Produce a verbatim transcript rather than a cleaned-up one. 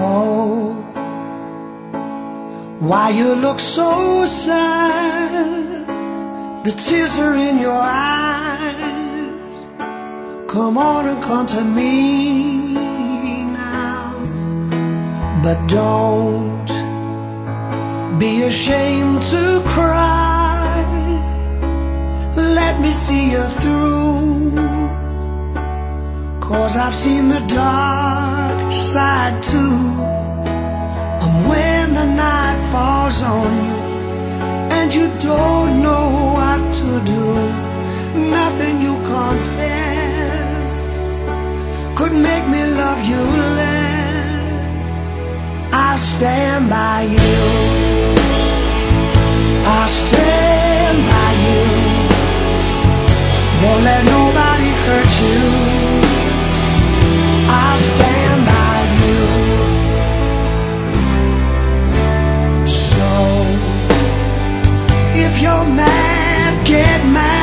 Oh, why you look so sad? The tears are in your eyes. Come on and come to me now. But don't be ashamed to cry. Let me see you through, 'cause I've seen the dark side too. And when the night falls on you and you don't know what to do, nothing you confess could make me love you less. I'll stand by you, I'll stand by you. Don't let nobody hurt you. I'll stand by you. So if you're mad, get mad.